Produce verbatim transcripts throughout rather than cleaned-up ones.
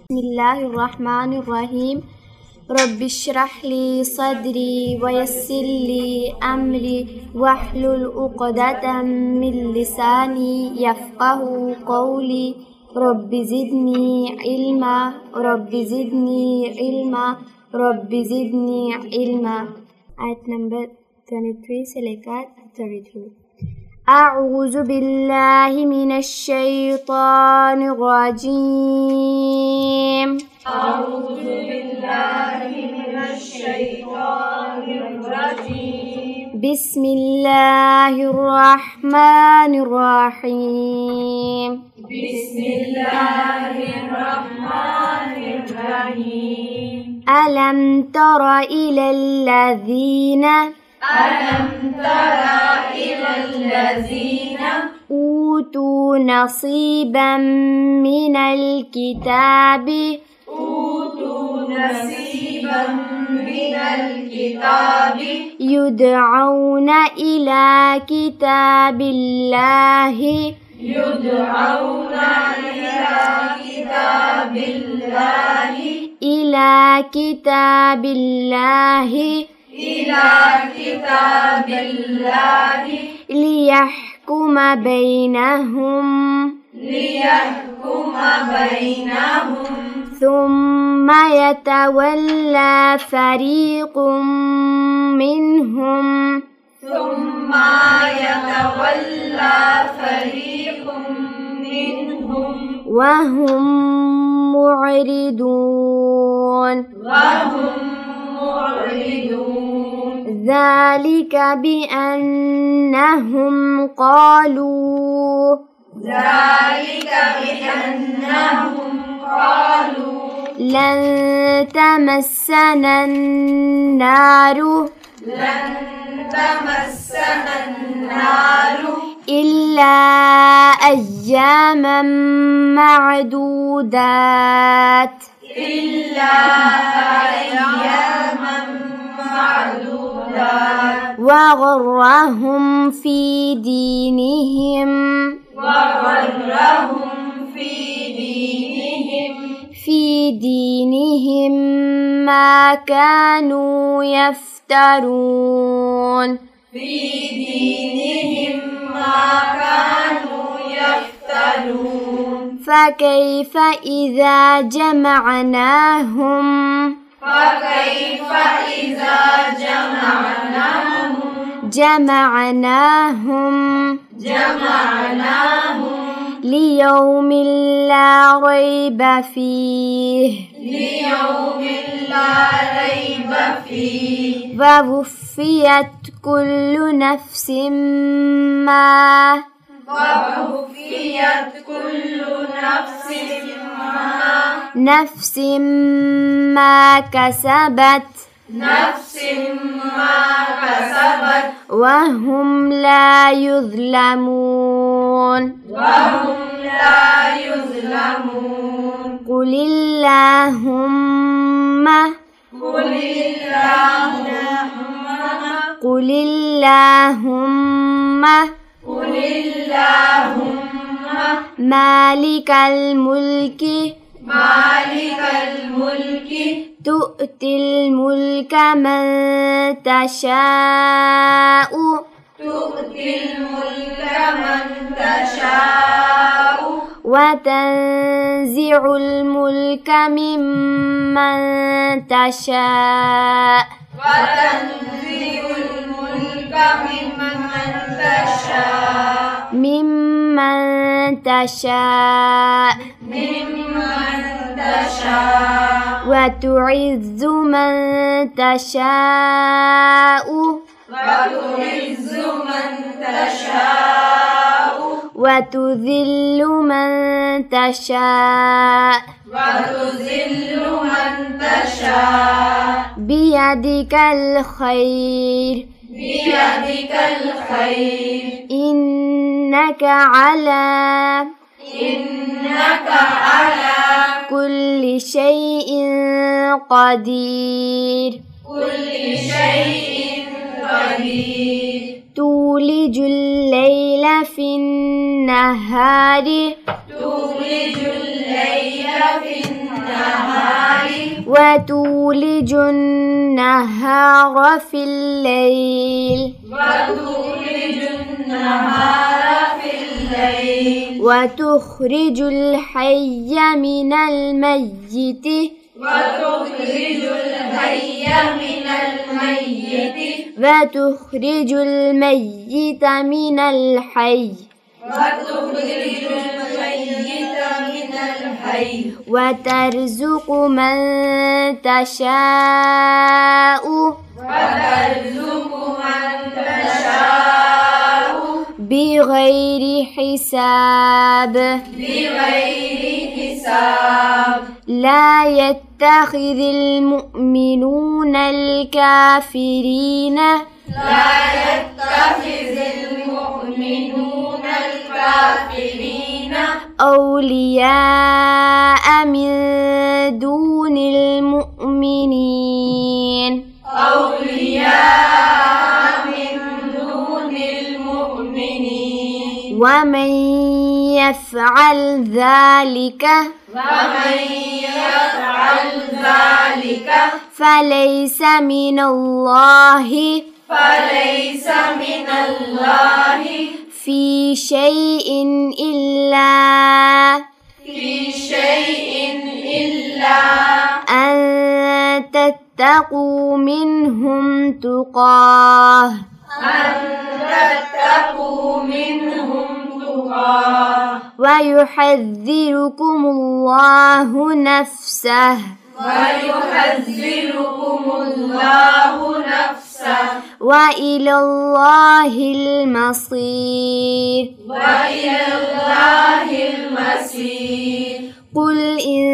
بسم الله الرحمن الرحيم. رب اشرح لي صدري ويسر لي أمري واحلل عقدة من لساني يفقه قولي. رب زدني علما رب زدني علما رب زدني علما. Ayat number twenty-three se lekar thirty-three. أعوذ بالله من الشيطان الرجيم. أعوذ بالله من الشيطان الرجيم. بسم الله الرحمن الرحيم. بسم الله الرحمن الرحيم. ألم تر إلى الذين ألم تر إلى الذين أوتوا نصيبا من الكتاب أوتوا نصيبا من الكتاب يدعون إلى كتاب الله يدعون إلى كتاب الله إلى كتاب الله إلى كتاب الله ليحكم بينهم ليحكم بينهم ثم يتولى فريق منهم ثم يتولى فريق منهم وهم معرضون وهم معرضون. ذلك بأنهم قالوا ذلك بأنهم قالوا لن تمسنا النار لن تمسنا النار إلا أياما معدودات إلا أياما معدودات وغرهم في دينهم وغرهم في دينهم في دينهم ما كانوا يفترون في دينهم ما كانوا يفترون. فكيف إذا جمعناهم فكيف إذا جمعناهم جمعناهم جمعناهم ليوم لا ريب فيه ليوم لا ريب فيه ووفيت كل نفس ما ووفيت كل نفس ما نفس ما كسبت نفس ما كسبت وهم لا يظلمون وهم لا يظلمون. قل اللهم قل اللهم قل اللهم قل اللهم مالك الملك مالك الملك تؤتي الملك من تشاء تؤتي الملك من تشاء وتنزع الملك ممن تشاء وتنزع الملك ممن تشاء ممن تشاء ممن تشاء وتعز من تشاء وتعز من تشاء وتذل من تشاء وتذل من تشاء بيدك الخير بيدك الخير إنك على إنك على كل شيء قدير كل شيء قدير. تولج الليل في النهار تولج الليل في النهار وتولج النهار في الليل وتولج النهار في الليل وتخرج الحي من الميت وتخرج الحي من الميت وتخرج الميت من الحي وتخرج الميت من الحي وترزق من تشاء وترزق من تشاء بغير حساب بغير حساب لا يتخذ المؤمنون الكافرين لا يتخذ المؤمنون الكافرين أولياء من دون المؤمنين أولياء من دون المؤمنين ومن يفعل ذلك ومن يفعل ذلك فليس من الله فليس من الله في شيء إلا في شيء إلا أن تتقوا منهم تقاه أن تتقوا منهم تقاه ويحذركم الله نفسه ويحذركم الله نفسه وإلى الله المصير وإلى الله المصير قل إن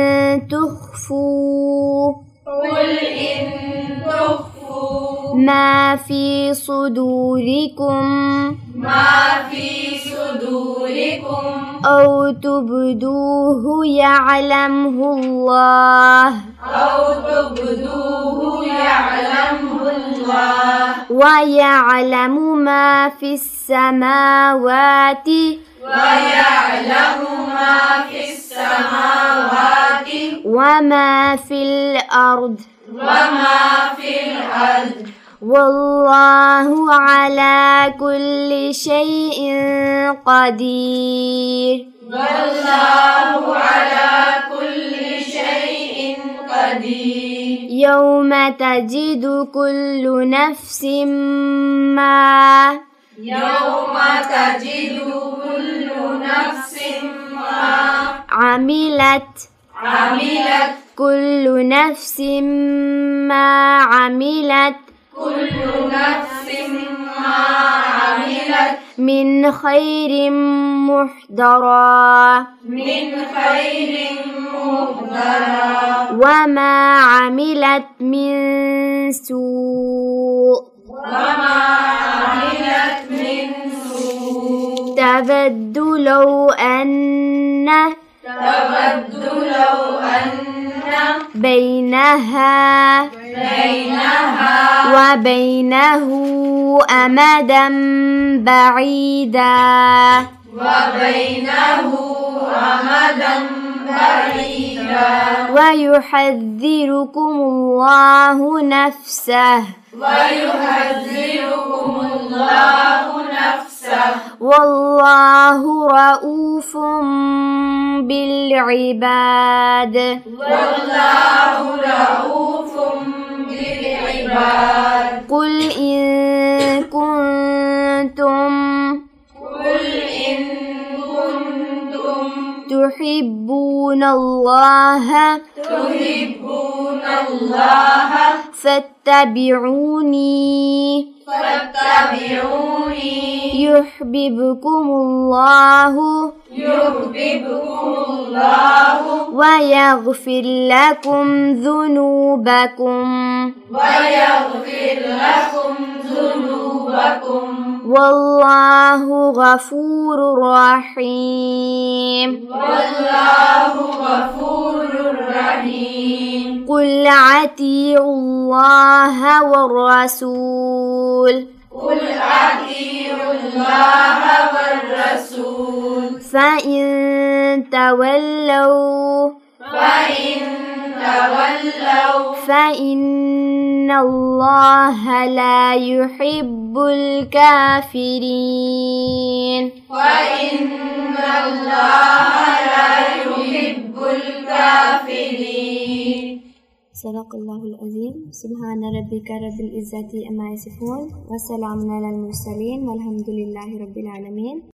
تخفوا قل إن تخفوا ما في صدوركم ما في صدوركم أو تبدوه يعلمه الله أو تبدوه يعلمه الله ويعلم ما في السماوات ويعلم ما في السماوات وما في الأرض وما في الأرض والله على كل شيء قدير والله على كل شيء قدير يوم تجد كل نفس ما يوم تجد كل نفس ما عملت عملت كل نفس ما عملت كل نفس ما عملت من خير محضرا من خير مهدرا وما عملت من سوء وما عملت من سوء تود لو أن تود لو أن بينها بينها وبينه أمدا بعيدا وبينه أمدا بعيدا ويحذركم الله نفسه ويحذركم الله نفسه والله رؤوف بالعباد والله رؤوف بالعباد قل إن كنتم قل إن كنتم تحبون الله تحبون الله فاتبعوني فاتبعوني يحببكم الله يحببكم الله ويغفر لكم ذنوبكم ويغفر لكم ذنوبكم والله غفور رحيم والله غفور رحيم قل أطيعوا الله والرسول قل أطيعوا الله والرسول فإن تولوا فإن تولوا فإن الله لا يحب الكافرين وإن الله لا يحب الكافرين صدق الله العظيم سبحان ربك رب العزة عما يصفون وسلام على المرسلين والحمد لله رب العالمين